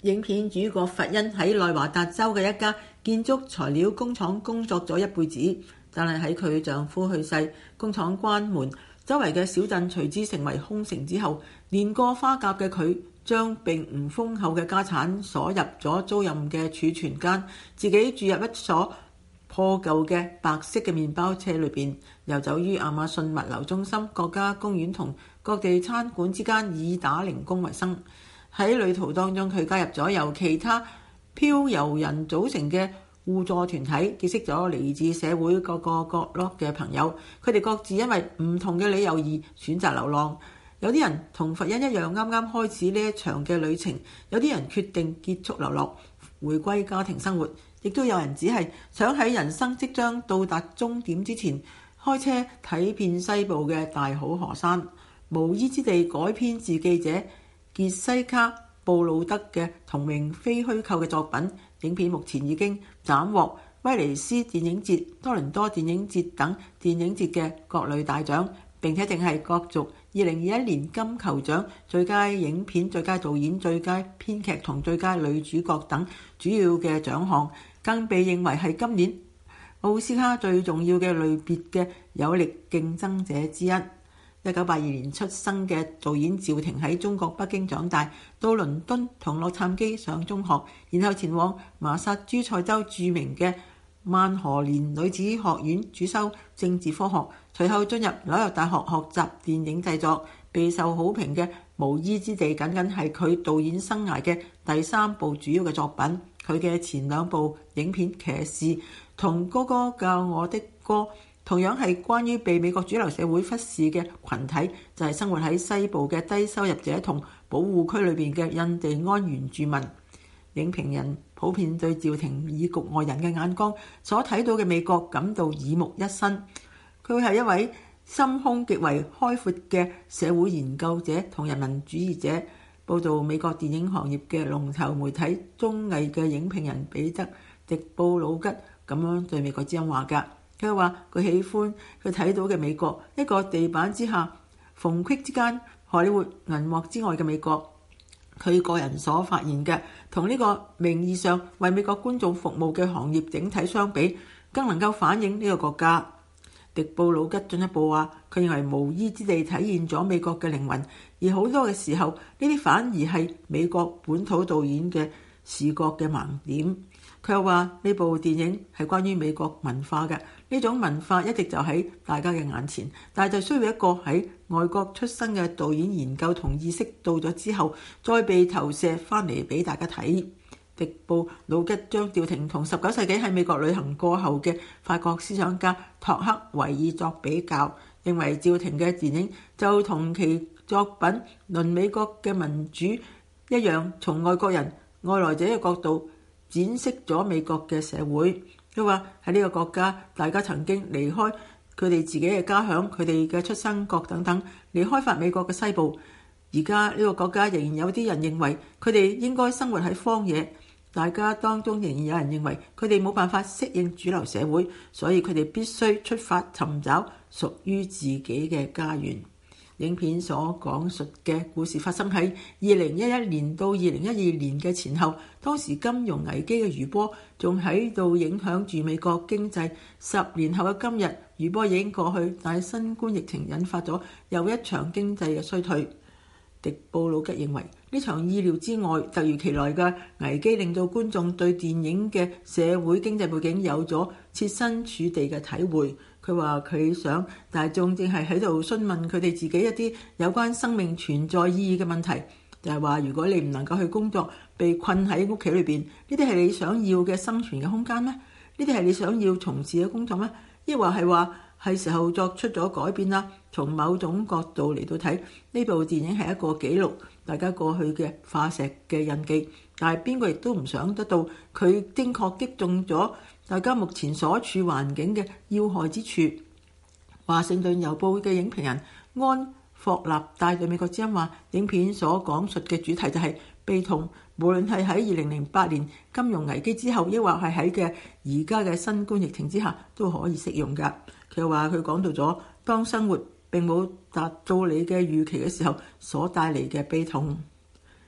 影片主角佛恩喺內華達州嘅一家建築材料工廠工作咗一輩子，但係喺佢丈夫去世、工廠關門、周圍嘅小鎮隨之成為空城之後，年過花甲嘅佢將並唔豐厚嘅家產鎖入咗租賃嘅儲存間，自己住入一所破舊嘅白色嘅麵包車裏邊，遊走於亞馬遜物流中心、國家公園同各地餐館之間，以打零工為生。喺旅途當中，佢加入咗由其他漂遊人組成嘅互助團體，結識咗嚟自社會各個角落嘅朋友。佢哋各自因為唔同嘅理由而選擇流浪。有啲人同佛恩一樣，啱啱開始呢一場嘅旅程；有啲人決定結束流落，回歸家庭生活；亦都有人只係想喺人生即將到達終點之前，開車睇遍西部嘅大好河山。無依之地改編自記者傑西卡布魯德嘅同名非虛構嘅作品，影片目前已經斬獲威尼斯電影節、多倫多電影節等電影節嘅各類大獎，並且正係角逐2021年金球獎最佳影片、最佳導演、最佳編劇同最佳女主角等主要嘅獎項，更被認為係今年奧斯卡最重要嘅類別嘅有力競爭者之一。1982年出生嘅導演趙婷喺中國北京長大，到倫敦同洛杉磯上中學，然後前往麻薩諸塞州著名嘅曼荷蓮女子學院主修政治科學，隨後進入紐約大學學習電影製作。備受好評嘅《無依之地》僅僅係佢導演生涯嘅第3部主要嘅作品。佢嘅前2部影片《騎士》同《哥哥教我的歌》同樣係關於被美國主流社會忽視嘅群體，就係生活喺西部嘅低收入者同保護區裏邊嘅印第安原住民。影評人普遍對趙婷以局外人嘅眼光所睇到嘅美國感到耳目一新。佢係一位心胸極為開闊嘅社會研究者同人民主義者。報導美國電影行業嘅龍頭媒體綜藝嘅影評人彼得·迪布魯吉咁樣對美國之音話㗎。佢話佢喜歡佢睇到嘅美國，一個地板之下縫隙之間荷里活銀幕之外嘅美國。佢個人所發現嘅同呢個名義上為美國觀眾服務嘅行業整體相比，更能夠反映呢個國家。迪布魯吉進一步話，佢認為無依之地體現咗美國嘅靈魂，而好多嘅時候呢啲反而係美國本土導演嘅視覺嘅盲點。佢又話呢部電影係關於美國文化嘅，呢種文化一直就喺大家嘅眼前，但係就需要一個喺外國出身嘅導演研究同意識到咗之後，再被投射翻嚟俾大家睇。迪布魯吉將趙婷同19世紀喺美國旅行過後嘅法國思想家托克維爾作比較，認為趙婷嘅電影就同其作品《論美國嘅民主》一樣，從外國人、外來者嘅角度展示咗美國嘅社會。佢話喺呢個國家，大家曾經離開佢哋自己嘅家鄉、佢哋嘅出生國等等，嚟開發美國嘅西部。而家呢個國家仍然有啲人認為佢哋應該生活喺荒野，大家當中仍然有人認為佢哋冇辦法適應主流社會，所以佢哋必須出發尋找屬於自己嘅家園。影片所講述嘅故事發生喺2011年到2012年嘅前後，當時金融危機嘅餘波仲喺度影響住美國經濟。10年後嘅今日，餘波已經過去，但係新冠疫情引發咗又一場經濟嘅衰退。迪布魯吉認為呢場意料之外、突如其來嘅危機令到觀眾對電影嘅社會經濟背景有咗設身處地嘅體會。佢話佢想大眾正係喺度詢問佢哋自己一啲有關生命存在意義嘅問題，就係話如果你唔能夠去工作，被困喺屋企裏邊，呢啲係你想要嘅生存嘅空間咩？呢啲係你想要從事嘅工作咩？抑或係話係時候作出咗改變啦？從某種角度嚟到睇，呢部電影係一個記錄大家過去嘅化石嘅印記，但係邊個亦都唔想得到佢精確擊中咗大家目前所處環境嘅要害之處。華盛頓郵報嘅影評人安霍納帶對美國之音話，影片所講述嘅主題就係悲痛，無論係喺2008年金融危機之後，抑或係喺嘅而家嘅新冠疫情之下，都可以適用㗎。佢又話佢講到咗當生活並冇達到你嘅預期嘅時候所帶嚟嘅悲痛。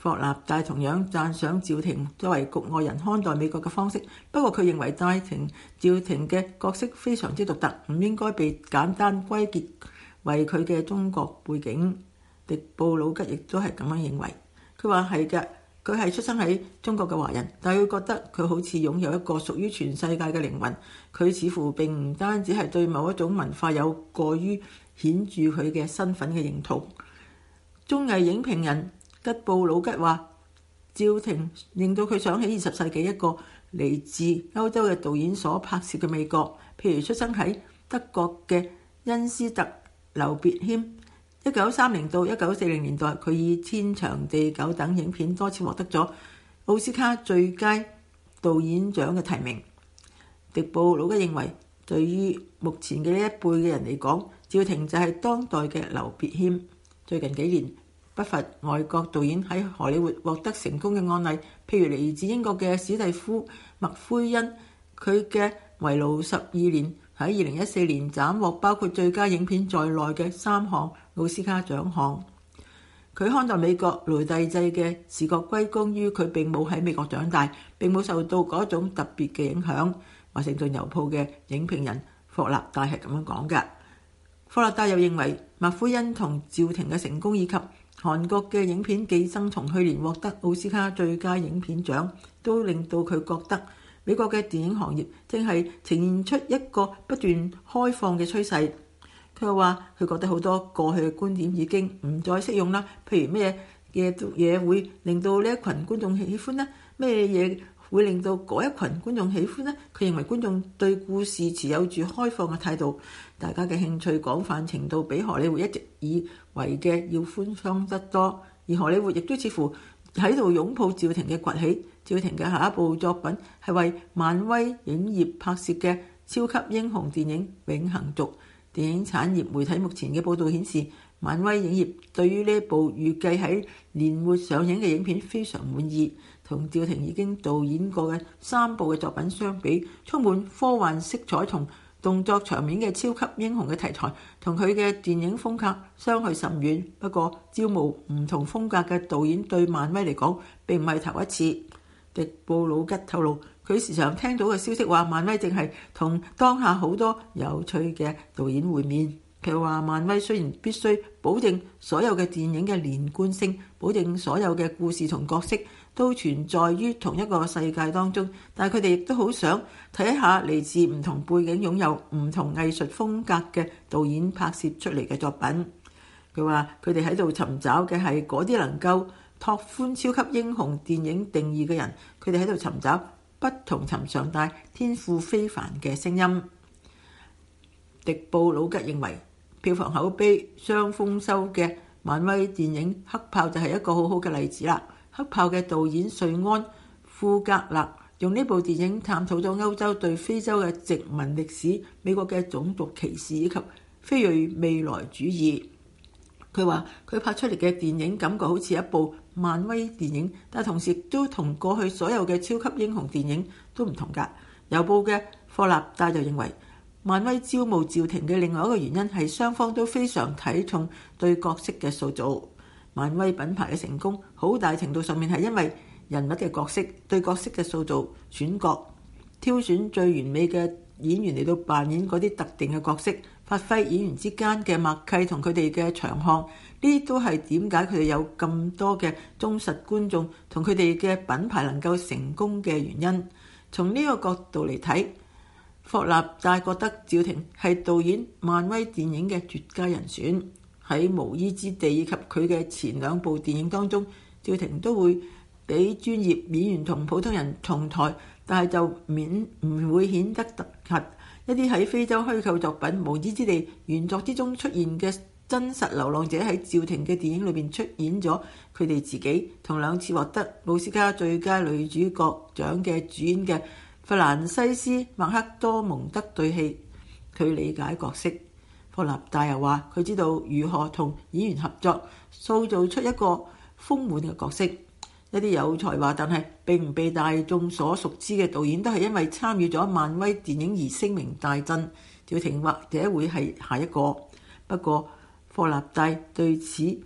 霍納戴同樣讚賞趙婷作為局外人看待美國嘅方式，不過佢認為趙婷嘅角色非常之獨特，唔應該被簡單歸結為佢嘅中國背景。迪布魯吉亦都係咁樣認為，佢話係嘅，佢係出生喺中國嘅華人，但係佢覺得佢好似擁有一個屬於全世界嘅靈魂，佢似乎並唔單止係對某一種文化有過於顯著佢嘅身份嘅認同。綜藝影評人吉布魯吉話，趙婷令到佢想起20世紀一個嚟自歐洲嘅導演所拍攝嘅美國，譬如出生喺德國嘅恩斯特·劉別謙。1930到1940年代，佢以《天長地久》等影片多次獲得咗奧斯卡最佳導演獎嘅提名。迪布魯吉認為，對於目前嘅呢一輩嘅人嚟講，趙婷就係當代嘅劉別謙。最近幾年，不乏外國導演喺荷里活獲得成功嘅案例，譬如嚟自英國嘅史蒂夫·麥奎恩，佢嘅《圍爐12年》喺2014年斬獲包括最佳影片在內嘅3項奧斯卡獎項。佢看待美國奴隸制嘅視覺歸功於佢並冇喺美國長大，並冇受到嗰種特別嘅影響。華盛頓郵報嘅影評人霍納戴係咁樣講嘅。霍納戴又認為，麥奎恩同趙婷嘅成功以及韓國嘅影片《寄生蟲》去年獲得奧斯卡最佳影片獎，都令到佢覺得美國嘅電影行業正係呈現出一個不斷開放嘅趨勢。佢又話，佢覺得好多過去嘅觀點已經唔再適用啦。譬如咩嘢會令到呢一群觀眾喜歡呢？咩嘢會令到嗰一群觀眾喜歡呢？佢認為觀眾對故事持有住開放嘅態度，大家嘅興趣廣泛程度比荷里活一直以為嘅要寬鬆得多。而荷里活亦都似乎喺度擁抱趙婷嘅崛起。趙婷嘅下一部作品係為漫威影業拍攝嘅超級英雄電影《永恆族》。電影產業媒體目前嘅報導顯示，漫威影業對於呢一部預計喺年末上映嘅影片非常滿意。同趙婷已經導演過嘅3部嘅作品相比，充滿科幻色彩同動作場面嘅超級英雄嘅題材，同佢嘅電影風格相去甚遠。不過，招募唔同風格嘅導演對漫威嚟講並唔係頭一次。迪布魯吉透露，佢時常聽到嘅消息話，漫威正係同當下好多有趣嘅導演會面。佢話，漫威雖然必須保證所有嘅電影嘅連貫性，保證所有嘅故事同角色都存在於同一個世界當中，但係佢哋亦都好想睇下嚟自唔同背景、擁有唔同藝術風格嘅導演拍攝出嚟嘅作品。佢話，佢哋喺度尋找嘅係嗰啲能夠拓寬超級英雄電影定義嘅人，佢哋喺度尋找不同尋常但天賦非凡嘅聲音。迪布魯吉認為，票房口碑雙豐收嘅漫威電影《黑豹》就係一個好好嘅例子啦。《黑豹》嘅導演瑞安·庫格勒用呢部電影探討咗歐洲對非洲嘅殖民歷史、美國嘅種族歧視以及非裔未來主義。佢話佢拍出嚟嘅電影感覺好似一部漫威電影，但同時都同過去所有嘅超級英雄電影都唔同㗎。郵報嘅霍納戴就認為，漫威招募趙婷嘅另外一個原因係雙方都非常睇重對角色嘅塑造。漫威品牌嘅成功好大程度上面係因為人物嘅角色對角色嘅塑造、選角、挑選最完美嘅演員嚟到扮演嗰啲特定嘅角色，發揮演員之間嘅默契同佢哋嘅長項，呢啲都係點解佢哋有咁多嘅忠實觀眾同佢哋嘅品牌能夠成功嘅原因。從呢個角度嚟睇，霍納戴覺得趙婷係導演漫威電影嘅絕佳人選。喺《無依之地》以及佢嘅前2部電影當中，趙婷都會俾專業演員同普通人同台，但係就唔會顯得突兀。一啲喺非洲虛構作品《無依之地》原作之中出現嘅真實流浪者喺趙婷嘅電影裏邊出演咗佢哋自己，同2次獲得奧斯卡最佳女主角獎嘅主演嘅弗蘭西斯·麥克多蒙德對戲。佢理解角色。霍納戴又話，佢知道如何同演員合作，塑造出一個豐滿嘅角色。一啲有才華但係並唔被大眾所熟知嘅導演，都係因為參與咗漫威電影而聲名大振。趙婷或者會係下一個。不過霍納戴對此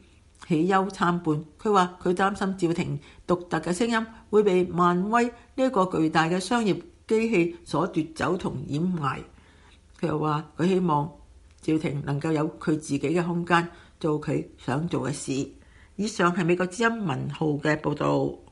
喜憂參半。佢話佢擔心趙婷獨特嘅聲音會被漫威呢個巨大嘅商業機器所奪走同掩埋。佢又話佢希望趙婷能夠有佢自己嘅空間，做佢想做嘅事。以上係美國之音文浩嘅報導。